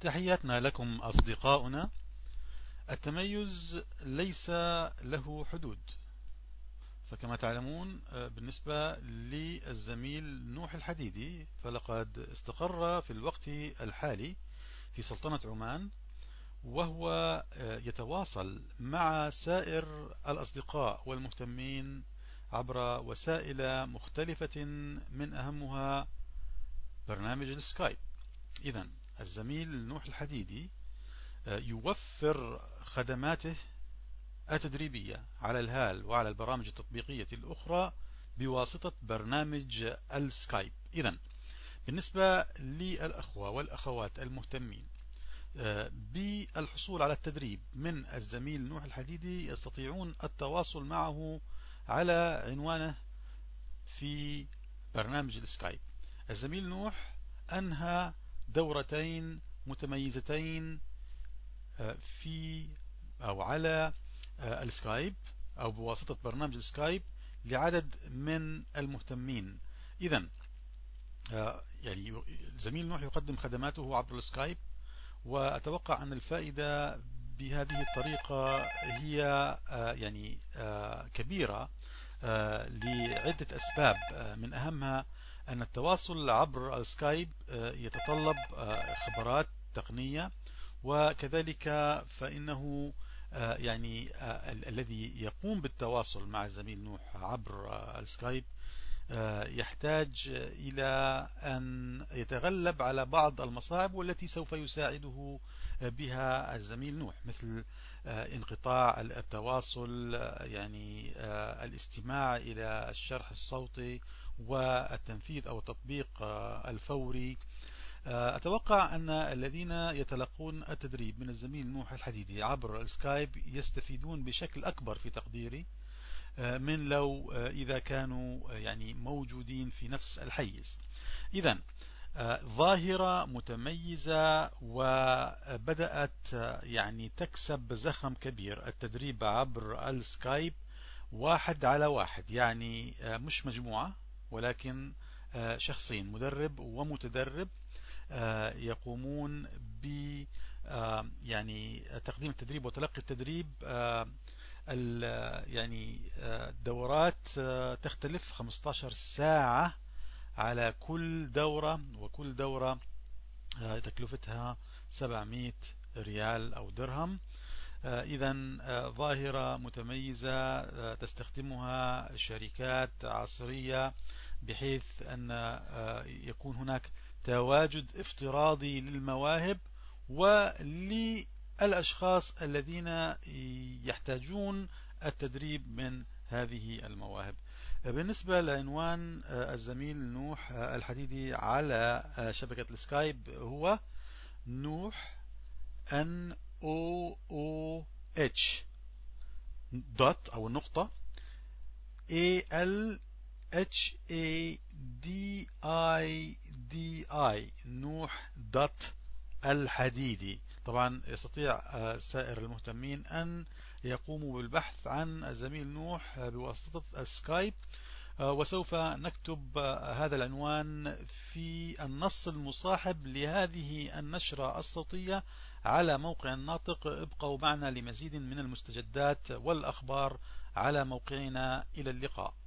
تحياتنا لكم أصدقاؤنا. التميز ليس له حدود، فكما تعلمون بالنسبة للزميل نوح الحديدي فلقد استقر في الوقت الحالي في سلطنة عمان، وهو يتواصل مع سائر الأصدقاء والمهتمين عبر وسائل مختلفة من أهمها برنامج السكايب. إذن الزميل نوح الحديدي يوفر خدماته التدريبية على الهال وعلى البرامج التطبيقية الأخرى بواسطة برنامج السكايب. إذن بالنسبة للأخوة والأخوات المهتمين بالحصول على التدريب من الزميل نوح الحديدي يستطيعون التواصل معه على عنوانه في برنامج السكايب. الزميل نوح أنهى دورتين متميزتين في أو على السكايب أو بواسطة برنامج السكايب لعدد من المهتمين. إذن يعني زميل نوح يقدم خدماته عبر السكايب، وأتوقع أن الفائدة بهذه الطريقة هي يعني كبيرة لعدة أسباب، من أهمها أن التواصل عبر السكايب يتطلب خبرات تقنية، وكذلك فإنه يعني الذي يقوم بالتواصل مع الزميل نوح عبر السكايب يحتاج إلى أن يتغلب على بعض المصاعب والتي سوف يساعده بها الزميل نوح، مثل انقطاع التواصل، يعني الاستماع إلى الشرح الصوتي والتنفيذ أو التطبيق الفوري. أتوقع أن الذين يتلقون التدريب من الزميل نوح الحديدي عبر السكايب يستفيدون بشكل أكبر في تقديري من لو إذا كانوا يعني موجودين في نفس الحيز. إذن ظاهرة متميزة وبدأت يعني تكسب زخم كبير، التدريب عبر السكايب 1-على-1، يعني مش مجموعة ولكن شخصين، مدرب ومتدرب، يقومون ب يعني تقديم التدريب وتلقي التدريب. يعني الدورات تختلف 15 ساعة على كل دورة، وكل دورة تكلفتها 700 ريال أو درهم. إذن ظاهرة متميزة تستخدمها شركات عصرية، بحيث أن يكون هناك تواجد افتراضي للمواهب وللأشخاص الذين يحتاجون التدريب من هذه المواهب. بالنسبة لعنوان الزميل نوح الحديدي على شبكة السكايب هو نوح NOOH دوت أو النقطة ALHADIDI نوح دوت الحديدي. طبعا يستطيع سائر المهتمين أن يقوموا بالبحث عن الزميل نوح بواسطة السكايب، وسوف نكتب هذا العنوان في النص المصاحب لهذه النشرة الصوتية على موقع الناطق. ابقوا معنا لمزيد من المستجدات والأخبار على موقعنا. إلى اللقاء.